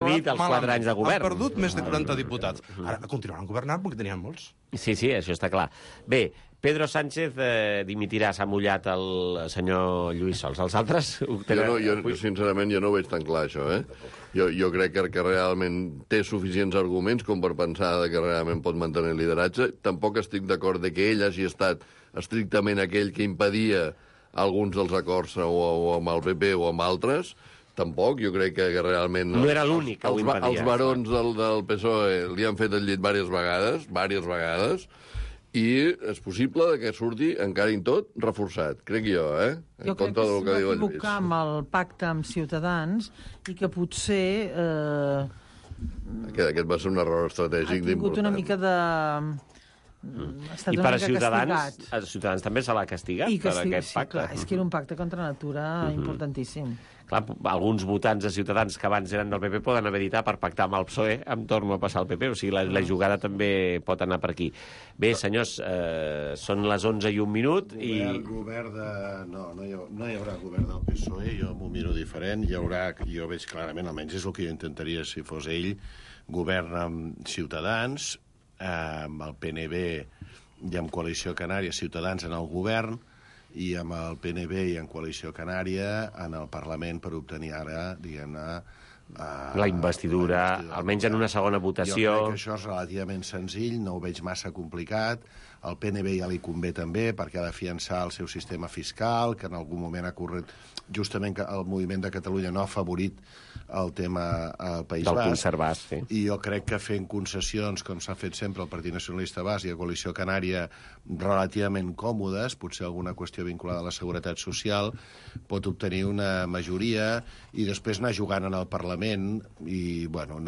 dit els 4 anys de govern. Han perdut més de 40 diputats. Ara continuaran governant perquè tenien molts. Sí, això està clar. Bé, Pedro Sánchez dimitirà, s'ha mullat el senyor Lluís Sols. Els altres... Jo sincerament, jo no ho veig tan clar, això, Jo crec que realment té suficients arguments com per pensar que realment pot mantenir el lideratge. Tampoc estic d'acord que ell hagi estat estrictament aquell que impedia alguns dels acords o amb el PP o amb altres. Tampoc, jo crec que realment... No era l'únic que ho impedia. Els barons del PSOE li han fet el llit diverses vegades, i és possible que surti encara i tot reforçat, crec jo, Jo crec que s'ha d'equivocar amb el pacte amb Ciutadans i que potser... Aquest va ser un error estratègic d'important. Ha tingut una mica de... I per a Ciutadans també se l'ha castigat per aquest pacte. Clar, és que era un pacte contra natura importantíssim. Clar, alguns votants de Ciutadans que abans eren del PP poden haver dit per pactar amb el PSOE em torno a passar al PP, o sigui, la jugada també pot anar per aquí. Bé, senyors, són les 11:01 i... No hi haurà govern del PSOE, jo m'ho miro diferent, jo veig clarament, almenys és el que jo intentaria si fos ell, govern amb Ciutadans, amb el PNB i amb Coalició Canària, Ciutadans en el govern, i amb el PNB i en Coalició Canària en el Parlament per obtenir ara, diguem-ne... la investidura, almenys en una segona votació... Jo crec que això és relativament senzill, no ho veig massa complicat. Al PNB ja li convé també, perquè ha de fiançar el seu sistema fiscal, que en algun moment ha corret... Justament que el moviment de Catalunya no ha afavorit el tema al País Basc. Del concert basc, sí. I jo crec que fent concessions, com s'ha fet sempre al Partit Nacionalista Basc i a Coalició Canària, relativament còmodes, potser alguna qüestió vinculada a la seguretat social, pot obtenir una majoria i després anar jugant en el Parlament. I, bueno,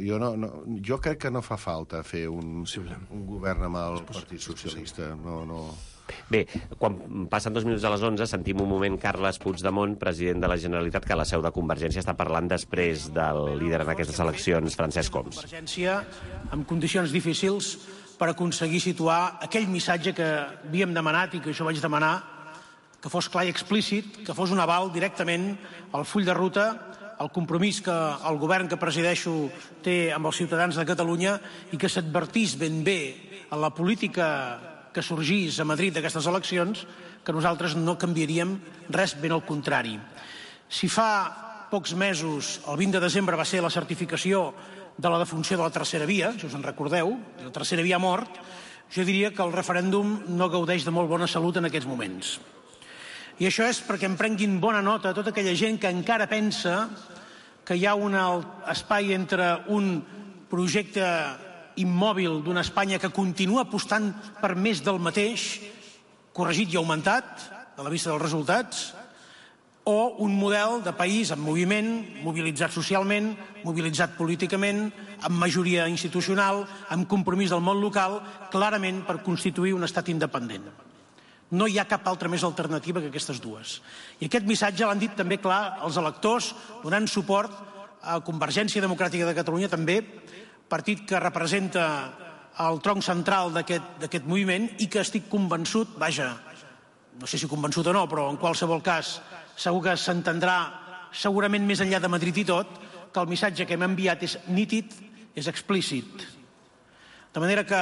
jo crec que no fa falta fer un govern amb el Partit Socialista. Bé, quan passen 2 minuts a les 11 sentim un moment Carles Puigdemont, president de la Generalitat, que a la seu de Convergència està parlant després del líder en aquestes eleccions, Francesc Homs. Convergència amb condicions difícils per aconseguir situar aquell missatge que havíem demanat i que jo vaig demanar, que fos clar i explícit, que fos un aval directament al full de ruta, el compromís que el govern que presideixo té amb els ciutadans de Catalunya i que s'advertís ben bé en la política que sorgís a Madrid d'aquestes eleccions, que nosaltres no canviaríem res, ben al contrari. Si fa pocs mesos, el 20 de desembre, va ser la certificació de la defunció de la tercera via, si us en recordeu, la tercera via ha mort, jo diria que el referèndum no gaudeix de molt bona salut en aquests moments. I això és perquè en prenguin bona nota tota aquella gent que encara pensa que hi ha un espai entre un projecte immòbil d'una Espanya que continua apostant per més del mateix, corregit i augmentat, a la vista dels resultats, o un model de país en moviment, mobilitzat socialment, mobilitzat políticament, amb majoria institucional, amb compromís del món local, clarament per constituir un estat independent. No hi ha cap altra més alternativa que aquestes dues. I aquest missatge l'han dit també clar els electors, donant suport a Convergència Democràtica de Catalunya també, partit que representa el tronc central d'aquest moviment i que estic convençut, vaja, no sé si convençut o no, però en qualsevol cas segur que s'entendrà segurament més enllà de Madrid i tot, que el missatge que hem enviat és nítid, és explícit. De manera que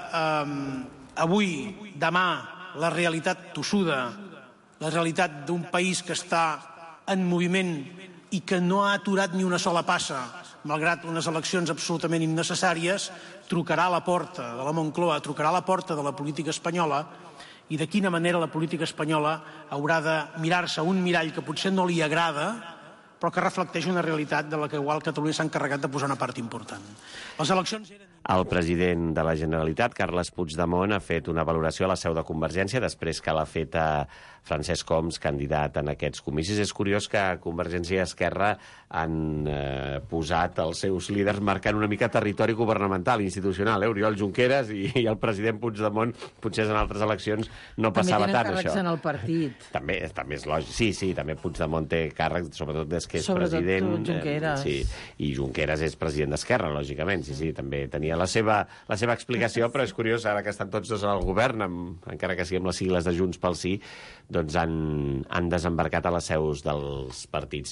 avui, demà, la realitat tossuda, la realitat d'un país que està en moviment i que no ha aturat ni una sola passa, malgrat unes eleccions absolutament innecessàries, trucarà a la porta de la Moncloa, trucarà a la porta de la política espanyola, i de quina manera la política espanyola haurà de mirar-se un mirall que potser no li agrada, però que reflecteix una realitat de la que igual Catalunya s'ha encarregat de posar una part important. Les eleccions eren... El president de la Generalitat, Carles Puigdemont, ha fet una valoració a la seu de Convergència després que l'ha fet a Francesc Homs, candidat en aquests comicis. És curiós que Convergència i Esquerra han posat els seus líders marcant una mica territori governamental, institucional. Oriol Junqueras i el president Puigdemont, potser en altres eleccions no passava tant, això. També tenen càrrecs en el partit. També és lògic. Sí, també Puigdemont té càrrecs, sobretot des que és president. Sobretot Junqueras. Sí, i Junqueras és president d'Esquerra, lògicament. Sí, també tenia la seva explicació, però és curiós, ara que estan tots dos al govern, encara que siguem les sigles de Junts pel Sí, doncs han desembarcat a les seus dels partits.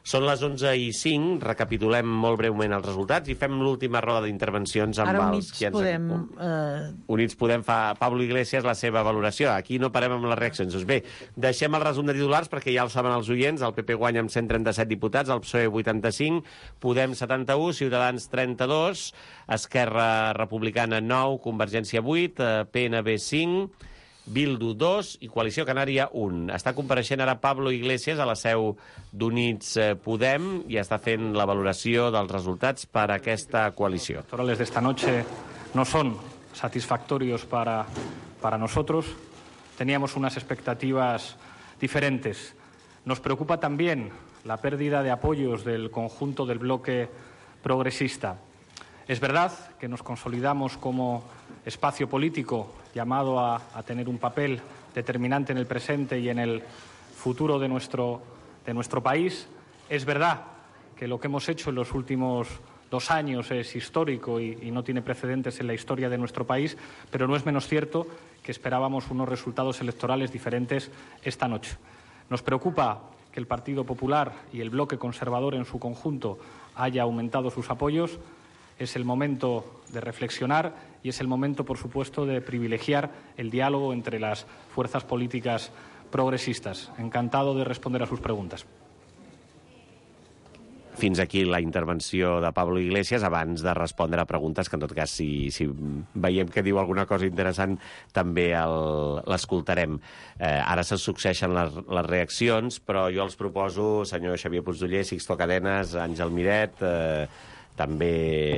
Són les 11:05, recapitulem molt breument els resultats i fem l'última roda d'intervencions amb Ara els que Units Podem fa Pablo Iglesias la seva valoració. Aquí no parem amb les reaccions. Doncs bé, deixem el resum de titulars perquè ja ho saben els oients. El PP guanya amb 137 diputats, el PSOE 85, Podem 71, Ciutadans 32, Esquerra Republicana 9, Convergència 8, PNB 5, Bildu 2 i Coalició Canària 1. Està compareixent ara Pablo Iglesias a la seu d'Units Podem i està fent la valoració dels resultats per a aquesta coalició. Los electorales de esta noche no son satisfactorios para nosotros. Teníamos unas expectativas diferentes. Nos preocupa también la pérdida de apoyos del conjunto del bloque progresista. Es verdad que nos consolidamos como espacio político llamado a tener un papel determinante en el presente y en el futuro de nuestro país. Es verdad que lo que hemos hecho en los últimos 2 años es histórico y no tiene precedentes en la historia de nuestro país, pero no es menos cierto que esperábamos unos resultados electorales diferentes esta noche. Nos preocupa que el Partido Popular y el bloque conservador en su conjunto haya aumentado sus apoyos. Es el momento de reflexionar y es el momento, por supuesto, de privilegiar el diálogo entre las fuerzas políticas progresistas. Encantado de responder a sus preguntas. Fins aquí la intervenció de Pablo Iglesias abans de respondre a preguntes que, en tot cas, si veiem que diu alguna cosa interessant, també l'escoltarem. Ara se succeeixen les reaccions, però jo els proposo, senyor Xavier Puigdoller, Sixto Cadenes, Àngel Miret, també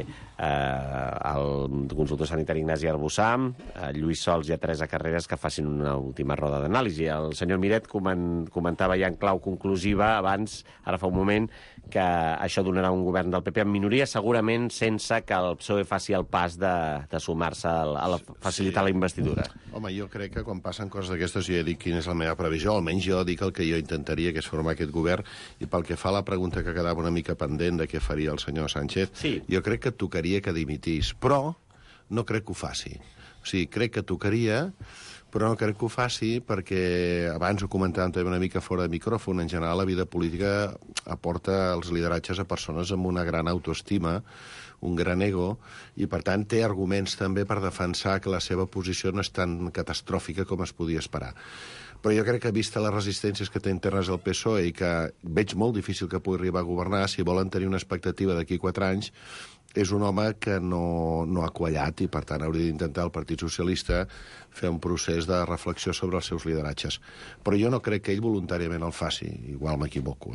el consultor sanitari Ignasi Arbussam, Lluís Sols i Teresa Carreras, que facin una última roda d'anàlisi. El senyor Miret comentava ja en clau conclusiva abans, ara fa un moment, que això donarà un govern del PP en minoria, segurament sense que el PSOE faci el pas de sumar-se a facilitar la investidura. Home, jo crec que quan passen coses d'aquestes jo ja dic quina és la meva previsió, almenys jo dic el que jo intentaria, que és formar aquest govern, i pel que fa a la pregunta que quedava una mica pendent de què faria el senyor Sánchez, sí. Jo crec que tocaria que dimitís, però no crec que ho faci. O sigui, crec que tocaria, però no crec que ho faci perquè, abans ho comentàvem també una mica fora de micròfon, en general la vida política aporta els lideratges a persones amb una gran autoestima, un gran ego, i per tant té arguments també per defensar que la seva posició no és tan catastròfica com es podia esperar. Però jo crec que, vista les resistències que té internes al PSOE i que veig molt difícil que pugui arribar a governar, si volen tenir una expectativa d'aquí 4 anys, és un home que no ha quallat i, per tant, hauria d'intentar el Partit Socialista fer un procés de reflexió sobre els seus lideratges. Però jo no crec que ell voluntàriament el faci. Igual m'equivoco,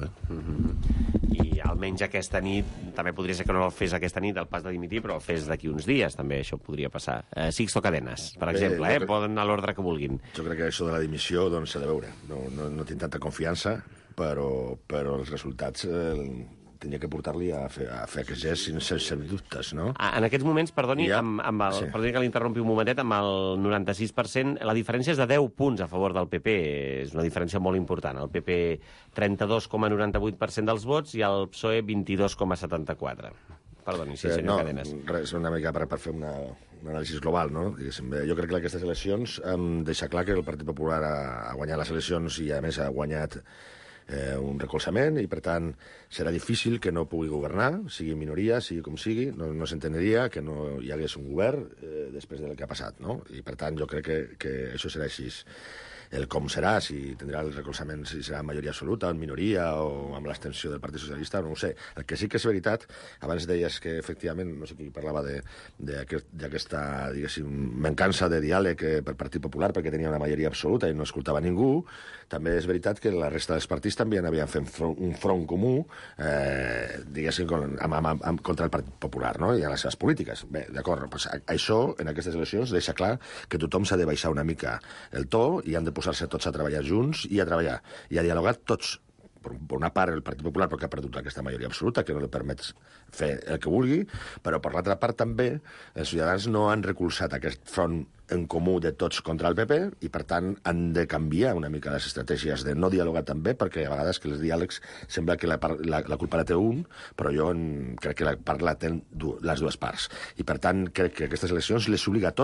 I almenys aquesta nit, també podria ser que no el fes aquesta nit, el pas de dimitir, però el fes d'aquí uns dies, també això podria passar. Sixto Cadenes, per exemple, poden anar a l'ordre que vulguin. Jo crec que això de la dimissió doncs, s'ha de veure. No tinc tanta confiança, però els resultats tenia que portar-li a fer aquest gest sense dubtes, no? En aquests moments, perdoni, perdoni que l'interrompi un momentet, amb el 96%, la diferència és de 10 punts a favor del PP. És una diferència molt important. El PP 32,98% dels vots i el PSOE 22,74%. Perdoni, sí, senyor Cadenes. Res, una mica per fer un anàlisi global, no? Jo crec que aquestes eleccions deixa clar que el Partit Popular ha guanyat les eleccions i, a més, ha guanyat un recolzament i, per tant, serà difícil que no pugui governar, sigui minoria, sigui com sigui, no s'entendria que no hi hagués un govern després del que ha passat, no? I, per tant, jo crec que això serà així. El com serà, si tindrà el recolzament, si serà majoria absoluta, en minoria o amb l'extensió del Partit Socialista, no ho sé. El que sí que és veritat, abans deies que efectivament, no sé qui parlava d'aquesta, diguéssim, mancança de diàleg per Partit Popular perquè tenia una majoria absoluta i no escoltava ningú. També és veritat que la resta dels partits també havien fet un front comú, diguéssim, contra el Partit Popular, no? I a les seves polítiques. Bé, d'acord, doncs això, en aquestes eleccions, deixa clar que tothom s'ha de baixar una mica el to i han de posar-se tots a treballar junts i a treballar, i a dialogar tots. Per una part, el Partit Popular, perquè ha perdut aquesta majoria absoluta, que no li permet fer el que vulgui, però per l'altra part també els ciutadans no han recolzat aquest front en comú de tots contra el PP i, per tant, han de canviar una mica les estratègies de no dialogar també, perquè a vegades que els diàlegs sembla que la culpa la té un, però jo crec que la part la tenen les dues parts. I, per tant, crec que aquestes eleccions les obliga a tots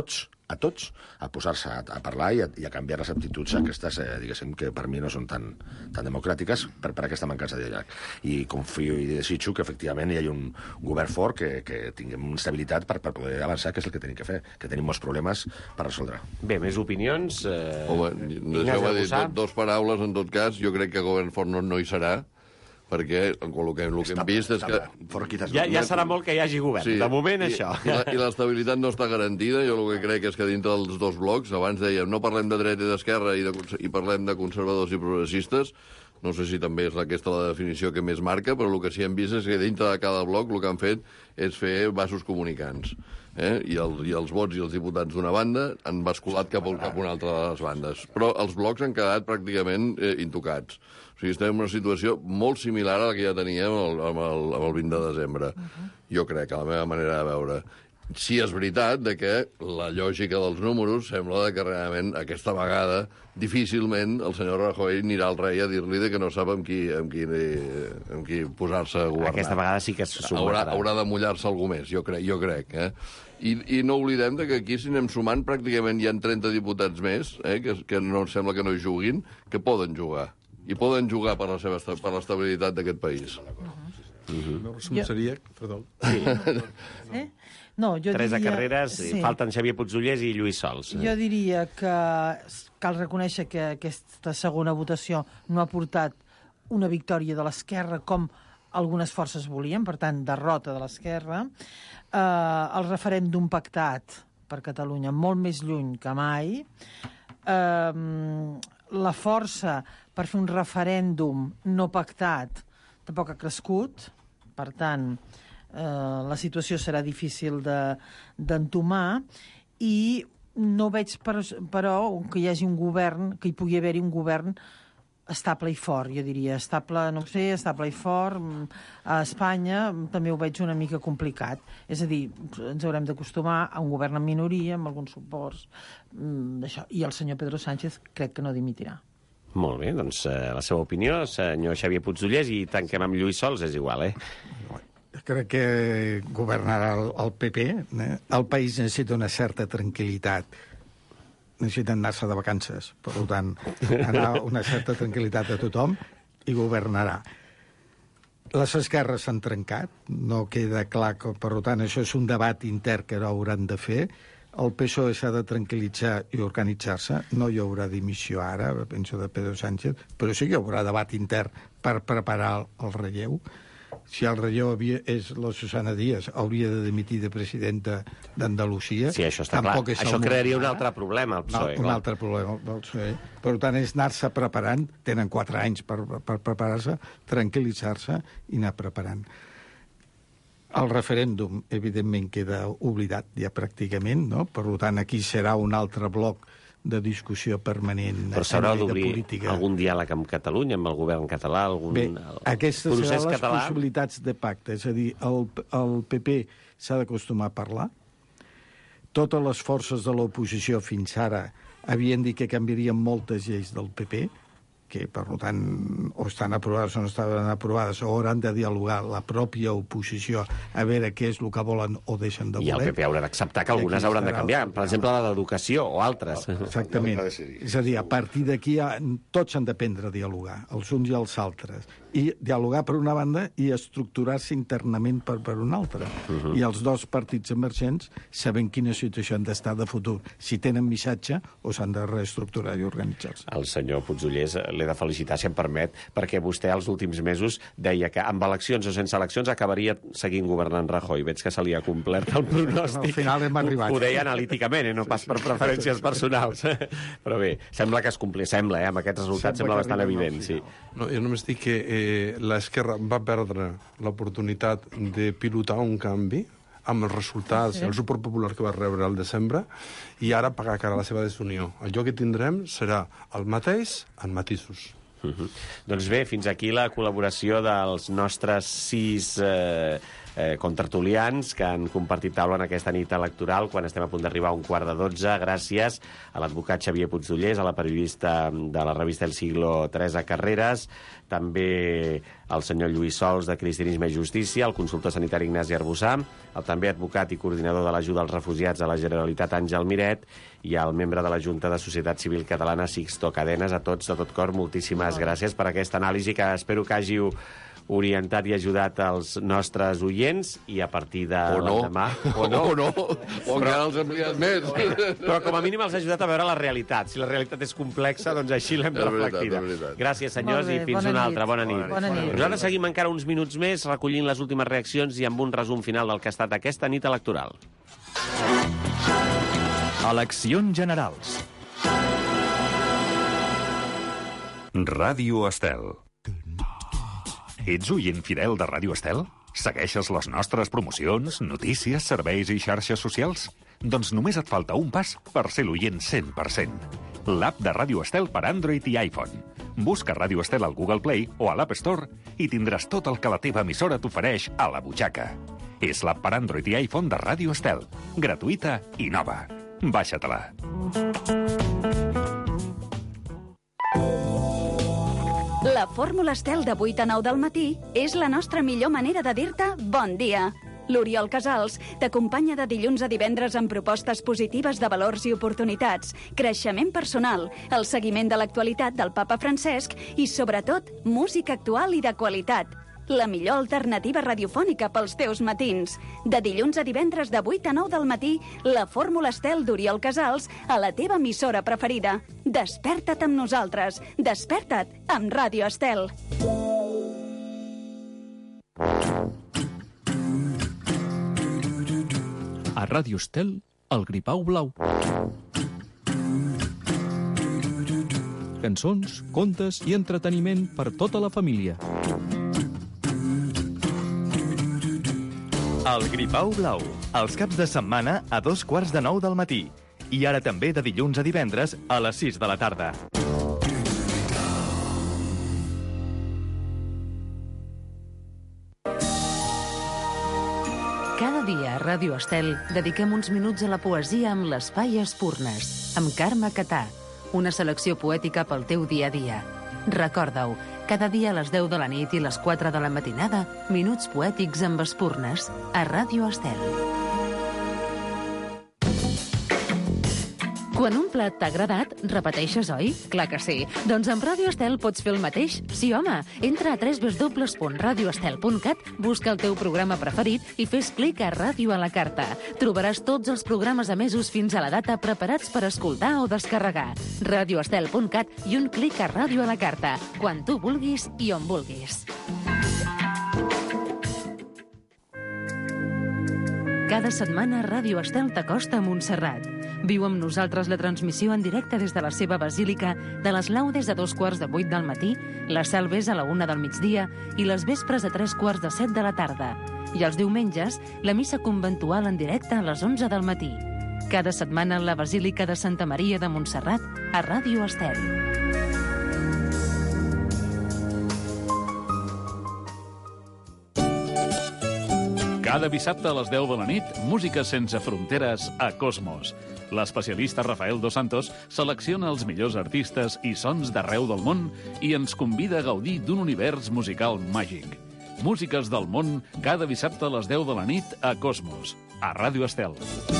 a tots a posar-se a parlar i a canviar les aptituds aquestes, diguéssim, que per mi no són tan democràtiques per aquesta mancança de diàleg. I confio i desitjo que efectivament hi hagi un govern fort, que tinguem estabilitat per poder avançar, que és el que tenim que fer, que tenim molts problemes per resoldre. Bé, més opinions? Home, deixeu-me dir dos paraules, en tot cas. Jo crec que govern fort no hi serà, perquè el que hem vist és que... Ja serà molt que hi hagi govern. Sí, de moment, això. I l'estabilitat no està garantida. Jo el que crec és que dintre dels dos blocs, abans dèiem, no parlem de dreta i d'esquerra i parlem de conservadors i progressistes. No sé si també és aquesta la definició que més marca, però el que sí hem vist és que dintre de cada bloc el que han fet és fer vasos comunicants. I els vots i els diputats d'una banda han basculat cap a una altra de les bandes. Però els blocs han quedat pràcticament intocats. O sigui, estem en una situació molt similar a la que ja teníem amb el 20 de desembre. Jo crec, a la meva manera de veure. Sí, és veritat que la lògica dels números sembla que realment aquesta vegada difícilment el senyor Rajoy anirà al rei a dir-li que no sap amb qui posar-se a governar. Aquesta vegada sí que haurà de mullar-se algú més, jo crec. I no oblidem que aquí, si anem sumant, pràcticament hi ha 30 diputats més, que no sembla que no hi juguin, que poden jugar. I poden jugar per l'estabilitat d'aquest país. Seria... Perdó. No, jo Teresa diria... Carreras, falten Xavier Puigdollers i Lluís Sols. Jo diria que cal reconèixer que aquesta segona votació no ha portat una victòria de l'esquerra com algunes forces volien, per tant, derrota de l'esquerra. El referèndum pactat per Catalunya molt més lluny que mai. La força per fer un referèndum no pactat tampoc ha crescut, per tant, la situació serà difícil d'entomar i no veig, però, que hi hagi un govern, que hi pugui haver-hi un govern estable i fort, jo diria. Estable i fort. A Espanya també ho veig una mica complicat. És a dir, ens haurem d'acostumar a un govern en minoria, amb alguns suports. I el senyor Pedro Sánchez crec que no dimitirà. Molt bé, doncs la seva opinió, senyor Xavier Puigdollers, i tanquem amb Lluís Sols, és igual, Crec que governarà el PP. El país necessita una certa tranquil·litat. Necessiten anar-se de vacances. Per tant, anar una certa tranquil·litat a tothom i governarà. Les esquerres s'han trencat. No queda clar que, per tant, això és un debat intern que hauran de fer. El PSOE s'ha de tranquil·litzar i organitzar-se. No hi haurà dimissió ara, penso, de Pedro Sánchez, però sí que hi haurà debat intern per preparar el relleu. Si el relleu és la Susana Díaz, hauria de dimitir de presidenta d'Andalusia. Sí, això està clar. Això crearia un altre problema al PSOE. Un altre problema al PSOE. Per tant, és anar-se preparant. Tenen 4 anys per preparar-se, tranquil·litzar-se i anar preparant. El referèndum, evidentment, queda oblidat ja pràcticament, no? Per tant, aquí serà un altre bloc de discussió permanent. Però s'haurà d'obrir algun diàleg amb Catalunya, amb el govern català, Bé, aquestes seran les possibilitats de pacte. És a dir, el PP s'ha d'acostumar a parlar. Totes les forces de l'oposició fins ara havien dit que canviarien moltes lleis del PP, que, per tant, o estan aprovades o no estaven aprovades, o hauran de dialogar la pròpia oposició a veure què és el que volen o deixen de voler. I el PP haurà d'acceptar que algunes hauran de canviar, per exemple, la d'educació o altres. Exactament. És a dir, a partir d'aquí tots han d'aprendre a dialogar, els uns i els altres. I dialogar per una banda i estructurar-se internament per una altra. I els dos partits emergents saben quina situació han d'estar de futur, si tenen missatge o s'han de reestructurar i organitzar-se. El senyor Puigdollers l'he de felicitar, si em permet, perquè vostè els últims mesos deia que amb eleccions o sense eleccions acabaria seguint governant Rajoy. Veig que se li ha complert el pronòstic. Al final hem arribat. Ho deia analíticament, no pas per preferències personals. Però bé, sembla que es compleix, amb aquests resultats sembla bastant evident. Sí. No, jo només dic que l'esquerra va perdre l'oportunitat de pilotar un canvi amb els resultats, el suport popular que va rebre al desembre, i ara pagar cara a la seva desunió. Allò que tindrem serà el mateix en matisos. Doncs bé, fins aquí la col·laboració dels nostres 6 contertulians que han compartit taula en aquesta nit electoral quan estem a punt d'arribar a 11:45, gràcies a l'advocat Xavier Puigdollers, a la periodista de la revista El Siglo, Teresa Carreras, també el senyor Lluís Sols, de Cristianisme i Justícia, el consultor sanitari Ignasi Arbussà, el també advocat i coordinador de l'Ajuda als Refugiats a la Generalitat Àngel Miret i el membre de la Junta de Societat Civil Catalana Sixto Cadenes. A tots, de tot cor, moltíssimes gràcies per aquesta anàlisi que espero que hàgiu orientat i ajudat els nostres oients, i a partir de l'endemà... O encara els hem liat més. Però com a mínim els ha ajudat a veure la realitat. Si la realitat és complexa, doncs així l'hem reflectida. Gràcies, senyors, i fins una altra. Bona nit. Nosaltres seguim encara uns minuts més recollint les últimes reaccions i amb un resum final del que ha estat aquesta nit electoral. Eleccions generals. Ràdio Estel. Ets oient fidel de Ràdio Estel? Segueixes les nostres promocions, notícies, serveis i xarxes socials? Doncs només et falta un pas per ser l'oient 100%. L'app de Ràdio Estel per Android i iPhone. Busca Ràdio Estel al Google Play o a l'App Store i tindràs tot el que la teva emissora t'ofereix a la butxaca. És l'app per Android i iPhone de Ràdio Estel. Gratuïta i nova. Baixa-te-la. La fórmula Estel de 8 a 9 del matí és la nostra millor manera de dir-te bon dia. L'Oriol Casals t'acompanya de dilluns a divendres amb propostes positives de valors i oportunitats, creixement personal, el seguiment de l'actualitat del papa Francesc i, sobretot, música actual i de qualitat. La millor alternativa radiofònica pels teus matins. De dilluns a divendres de 8 a 9 del matí, la fórmula Estel d'Oriol Casals a la teva emissora preferida. Desperta't amb nosaltres. Desperta't amb Ràdio Estel. A Ràdio Estel, el gripau blau. Cançons, contes i entreteniment per tota la família. El gripau blau, els caps de setmana a 8:45 del matí. I ara també de dilluns a divendres a les 6 de la tarda. Cada dia a Ràdio Estel dediquem uns minuts a la poesia amb l'Espai Espurnes, amb Carme Catà, una selecció poètica pel teu dia a dia. Recorda-ho, cada dia a les 10 de la nit i les 4 de la matinada, minuts poètics amb Espurnes, a Ràdio Estel. Quan un plat t'ha agradat, repeteixes, oi? Clar que sí. Doncs amb Ràdio Estel pots fer el mateix. Sí, home. Entra a www.radioestel.cat, busca el teu programa preferit i fes clic a Ràdio a la carta. Trobaràs tots els programes emesos fins a la data preparats per escoltar o descarregar. Radioestel.cat i un clic a Ràdio a la carta, quan tu vulguis i on vulguis. Cada setmana Ràdio Estel t'acosta a Montserrat. Viu amb nosaltres la transmissió en directe des de la seva basílica, de les laudes a 7:15 del matí, les salves a la 1 del migdia i les vespres a 7:45 de la tarda. I els diumenges, la missa conventual en directe a les 11 del matí. Cada setmana la Basílica de Santa Maria de Montserrat a Ràdio Estel. Cada dissabte a les 10 de la nit, Música sense fronteres a Cosmos. L'especialista Rafael Dos Santos selecciona els millors artistes i sons d'arreu del món i ens convida a gaudir d'un univers musical màgic. Músiques del món cada dissabte a les 10 de la nit a Cosmos, a Ràdio Estel.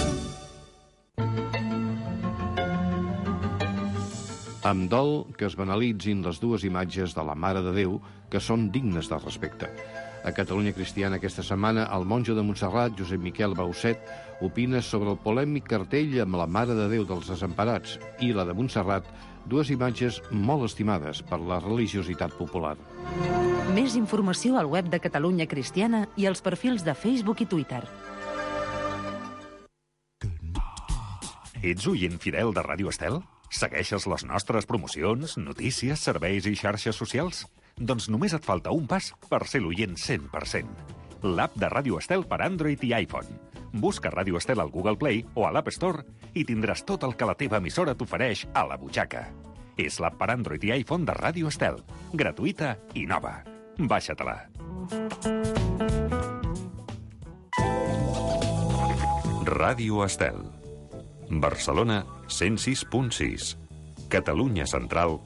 Em dol que es banalitzin les dues imatges de la Mare de Déu que són dignes de respecte. A Catalunya Cristiana aquesta setmana, el monjo de Montserrat, Josep Miquel Bauset, opina sobre el polèmic cartell amb la Mare de Déu dels Desemparats i la de Montserrat, dues imatges molt estimades per la religiositat popular. Més informació al web de Catalunya Cristiana i als perfils de Facebook i Twitter. Ets oient fidel de Ràdio Estel? Segueixes les nostres promocions, notícies, serveis i xarxes socials? Doncs només et falta un pas per ser l'oient 100%. L'app de Ràdio Estel per Android i iPhone. Busca Ràdio Estel al Google Play o a l'App Store i tindràs tot el que la teva emissora t'ofereix a la butxaca. És l'app per Android i iPhone de Ràdio Estel. Gratuïta i nova. Baixa-te-la. Ràdio Estel. Barcelona, 106.6. Catalunya Central,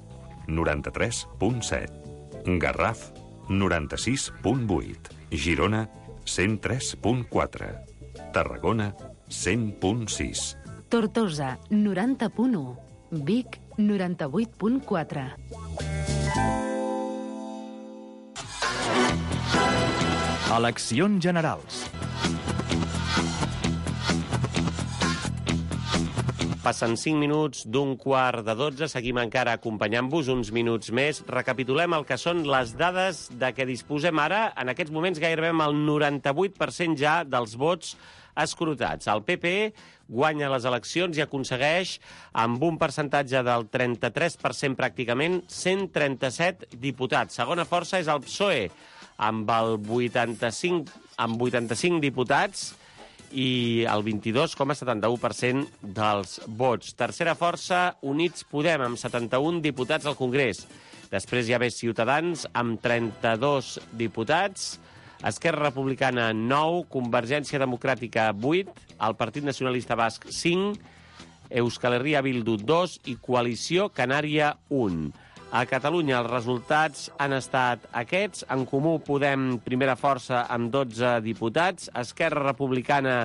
93.7. Garraf, 96.8. Girona, 103.4. Tarragona, 100.6. Tortosa, 90.1. Vic, 98.4. Eleccions generals. Passen 5 minuts d'un quart de 12. Seguim encara acompanyant-vos uns minuts més. Recapitulem el que són les dades de què disposem ara. En aquests moments gairebé amb el 98% ja dels vots escrutats. El PP guanya les eleccions i aconsegueix, amb un percentatge del 33% pràcticament, 137 diputats. Segona força és el PSOE, amb 85 diputats i el 22,71% dels vots. Tercera força, Units Podem, amb 71 diputats al Congrés. Després hi ha Ciutadans, amb 32 diputats. Esquerra Republicana, 9. Convergència Democràtica, 8. El Partit Nacionalista Basc, 5. Euskal Herria Bildu, 2. I Coalició Canària, 1. A Catalunya els resultats han estat aquests. En Comú Podem, primera força, amb 12 diputats. Esquerra Republicana,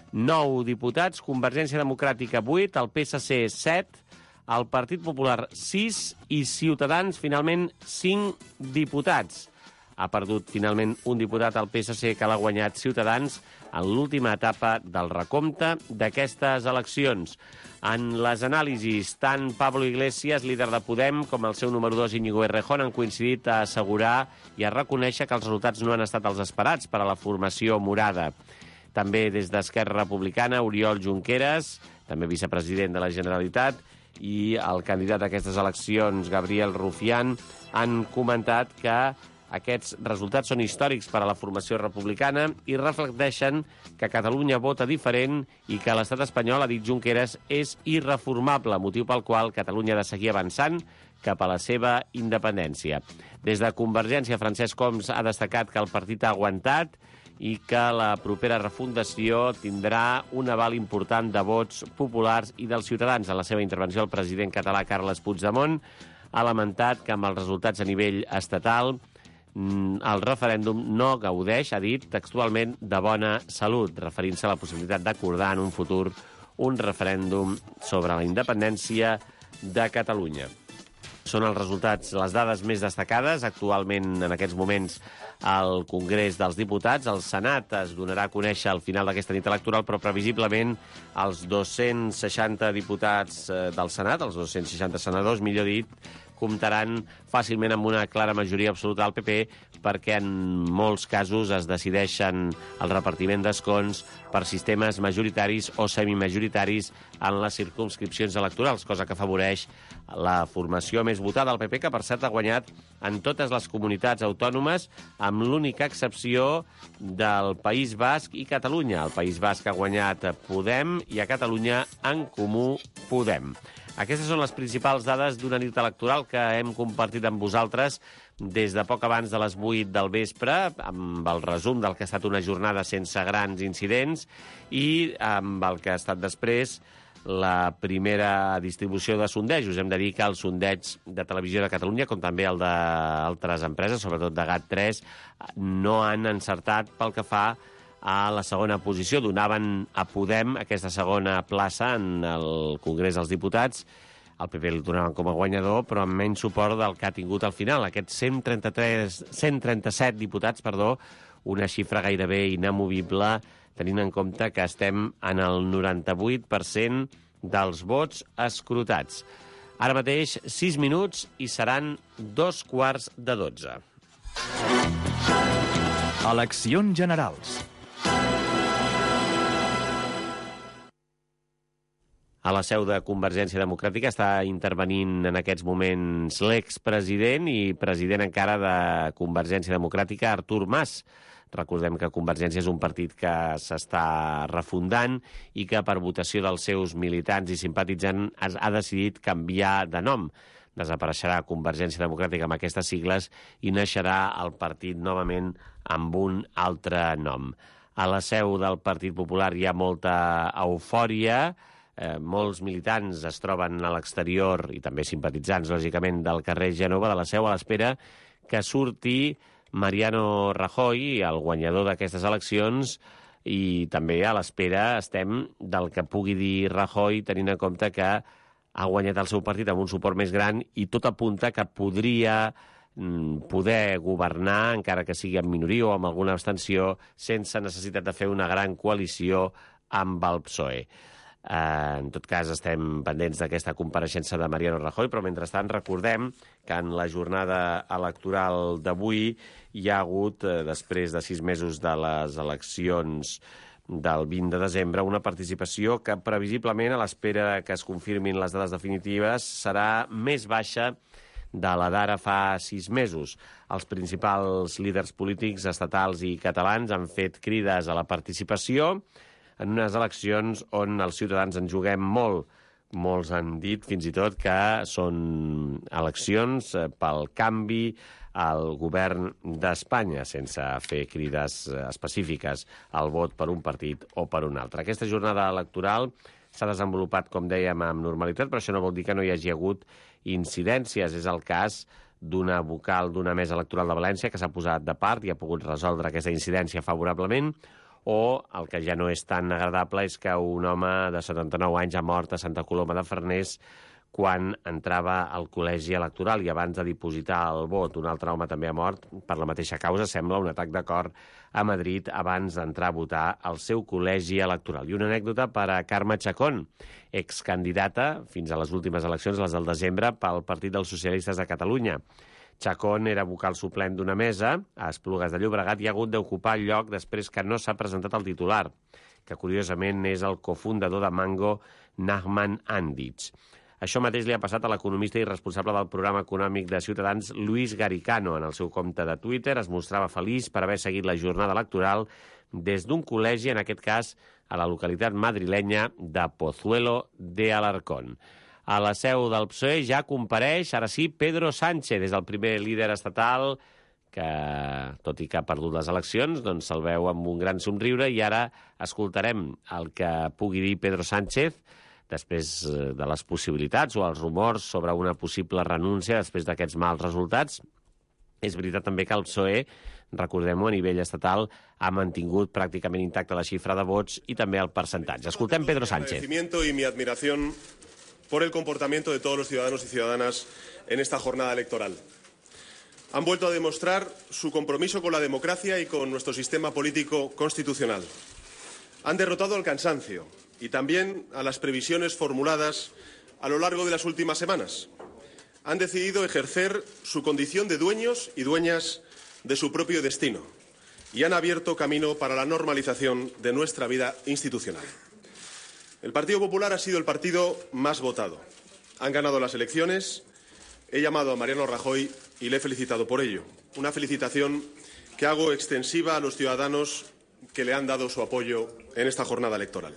9 diputats. Convergència Democràtica, 8. El PSC, 7. El Partit Popular, 6. I Ciutadans, finalment, 5 diputats. Ha perdut, finalment, un diputat al PSC que l'ha guanyat Ciutadans en l'última etapa del recompte d'aquestes eleccions. En les anàlisis, tant Pablo Iglesias, líder de Podem, com el seu número 2, Íñigo Errejón, han coincidit a assegurar i a reconèixer que els resultats no han estat els esperats per a la formació morada. També des d'Esquerra Republicana, Oriol Junqueras, també vicepresident de la Generalitat, i el candidat a aquestes eleccions, Gabriel Rufián, han comentat que aquests resultats són històrics per a la formació republicana i reflecteixen que Catalunya vota diferent i que l'estat espanyol, ha dit Junqueras, és irreformable, motiu pel qual Catalunya ha de seguir avançant cap a la seva independència. Des de Convergència, Francesc Homs ha destacat que el partit ha aguantat i que la propera refundació tindrà un aval important de vots populars i dels ciutadans. En la seva intervenció, el president català Carles Puigdemont ha lamentat que amb els resultats a nivell estatal el referèndum no gaudeix, ha dit textualment, de bona salut, referint-se a la possibilitat d'acordar en un futur un referèndum sobre la independència de Catalunya. Són els resultats, les dades més destacades. Actualment, en aquests moments, al Congrés dels Diputats, el Senat es donarà a conèixer al final d'aquesta nit electoral, però previsiblement els 260 diputats del Senat, els 260 senadors, millor dit, comptaran fàcilment amb una clara majoria absoluta del PP, perquè en molts casos es decideixen el repartiment d'escons per sistemes majoritaris o semimajoritaris en les circumscripcions electorals, cosa que afavoreix la formació més votada del PP, que per cert ha guanyat en totes les comunitats autònomes, amb l'única excepció del País Basc i Catalunya. El País Basc ha guanyat Podem i a Catalunya En Comú Podem. Aquestes són les principals dades d'una nit electoral que hem compartit amb vosaltres des de poc abans de les 8 del vespre, amb el resum del que ha estat una jornada sense grans incidents i amb el que ha estat després la primera distribució de sondejos. Hem de dir que els sondeigs de Televisió de Catalunya, com també el d'altres empreses, sobretot de GAT3, no han encertat pel que fa a la segona posició. Donaven a Podem aquesta segona plaça en el Congrés dels Diputats. El PP el donaven com a guanyador, però amb menys suport del que ha tingut al final. Aquests 137 diputats, una xifra gairebé inamovible, tenint en compte que estem en el 98% dels vots escrutats. Ara mateix, 6 minuts i seran 11:45. Eleccions generals. A la seu de Convergència Democràtica està intervenint en aquests moments l'expresident i president encara de Convergència Democràtica, Artur Mas. Recordem que Convergència és un partit que s'està refundant i que per votació dels seus militants i simpatitzants ha decidit canviar de nom. Desapareixerà Convergència Democràtica amb aquestes sigles i naixerà el partit novament amb un altre nom. A la seu del Partit Popular hi ha molta eufòria. Molts militants es troben a l'exterior, i també simpatitzants, lògicament, del carrer Gènova de la Seu, a l'espera que surti Mariano Rajoy, el guanyador d'aquestes eleccions, i també a l'espera estem del que pugui dir Rajoy, tenint en compte que ha guanyat el seu partit amb un suport més gran i tot apunta que podria poder governar, encara que sigui en minoria o amb alguna abstenció, sense necessitat de fer una gran coalició amb el PSOE. En tot cas, estem pendents d'aquesta compareixença de Mariano Rajoy, però mentrestant recordem que en la jornada electoral d'avui hi ha hagut, després de 6 mesos de les eleccions del 20 de desembre, una participació que previsiblement, a l'espera que es confirmin les dades definitives, serà més baixa de la d'ara fa 6 mesos. Els principals líders polítics estatals i catalans han fet crides a la participació en unes eleccions on els ciutadans en juguem molt. Molts han dit fins i tot que són eleccions pel canvi al govern d'Espanya, sense fer crides específiques al vot per un partit o per un altre. Aquesta jornada electoral s'ha desenvolupat, com dèiem, amb normalitat, però això no vol dir que no hi hagi hagut incidències. És el cas d'una vocal d'una mesa electoral de València que s'ha posat de part i ha pogut resoldre aquesta incidència favorablement, o el que ja no és tan agradable és que un home de 79 anys ha mort a Santa Coloma de Farners quan entrava al col·legi electoral i abans de dipositar el vot. Un altre home també ha mort per la mateixa causa, sembla un atac de cor a Madrid abans d'entrar a votar al seu col·legi electoral. I una anècdota per a Carme Chacón, excandidata fins a les últimes eleccions, les del desembre, pel Partit dels Socialistes de Catalunya. Chacón era vocal suplent d'una mesa a Esplugues de Llobregat i ha hagut d'ocupar el lloc després que no s'ha presentat el titular, que curiosament és el cofundador de Mango, Nachman Anditz. Això mateix li ha passat a l'economista i responsable del programa econòmic de Ciutadans, Luis Garicano. En el seu compte de Twitter es mostrava feliç per haver seguit la jornada electoral des d'un col·legi, en aquest cas a la localitat madrilenya de Pozuelo de Alarcón. A la seu del PSOE ja compareix, ara sí, Pedro Sánchez, des del primer líder estatal, que, tot i que ha perdut les eleccions, doncs se'l veu amb un gran somriure, i ara escoltarem el que pugui dir Pedro Sánchez després de les possibilitats o els rumors sobre una possible renúncia després d'aquests mals resultats. És veritat també que el PSOE, recordem-ho, a nivell estatal, ha mantingut pràcticament intacta la xifra de vots i també el percentatge. Escoltem Pedro Sánchez. Y mi admiración por el comportamiento de todos los ciudadanos y ciudadanas en esta jornada electoral. Han vuelto a demostrar su compromiso con la democracia y con nuestro sistema político constitucional. Han derrotado al cansancio y también a las previsiones formuladas a lo largo de las últimas semanas. Han decidido ejercer su condición de dueños y dueñas de su propio destino y han abierto camino para la normalización de nuestra vida institucional. El Partido Popular ha sido el partido más votado. Han ganado las elecciones, he llamado a Mariano Rajoy y le he felicitado por ello. Una felicitación que hago extensiva a los ciudadanos que le han dado su apoyo en esta jornada electoral.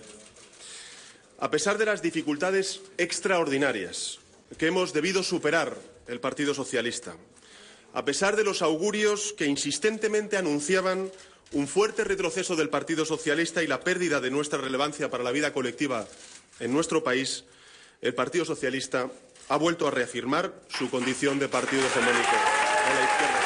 A pesar de las dificultades extraordinarias que hemos debido superar el Partido Socialista, a pesar de los augurios que insistentemente anunciaban un fuerte retroceso del Partido Socialista y la pérdida de nuestra relevancia para la vida colectiva en nuestro país, el Partido Socialista ha vuelto a reafirmar su condición de partido hegemónico a la izquierda.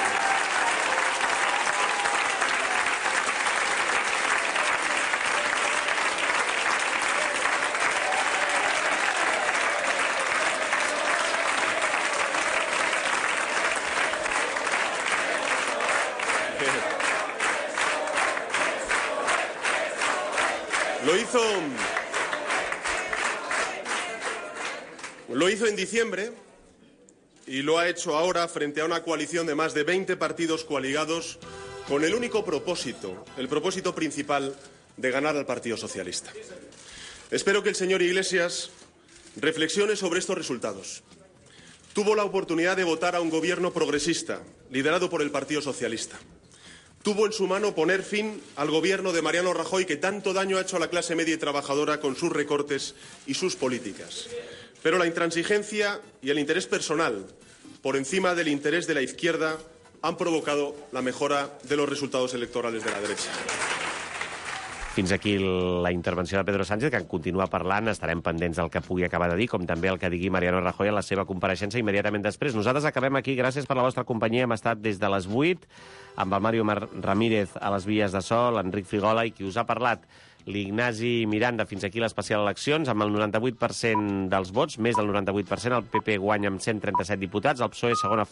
Lo hizo en diciembre y lo ha hecho ahora frente a una coalición de más de 20 partidos coaligados con el único propósito, el propósito principal de ganar al Partido Socialista. Espero que el señor Iglesias reflexione sobre estos resultados. Tuvo la oportunidad de votar a un gobierno progresista, liderado por el Partido Socialista. Tuvo en su mano poner fin al gobierno de Mariano Rajoy, que tanto daño ha hecho a la clase media y trabajadora con sus recortes y sus políticas. Pero la intransigencia y el interés personal, por encima del interés de la izquierda, han provocado la mejora de los resultados electorales de la derecha. Fins aquí la intervenció de Pedro Sánchez, que continua parlant. Estarem pendents del que pugui acabar de dir, com també el que digui Mariano Rajoy en la seva compareixença immediatament després. Nosaltres acabem aquí. Gràcies per la vostra companyia. Hem estat des de les 8 amb el Mario Ramírez a les vies de so, l'Enric Frigola, i qui us ha parlat, l'Ignasi Miranda. Fins aquí l'especial eleccions, amb el 98% dels vots, més del 98%. El PP guanya amb 137 diputats, el PSOE segona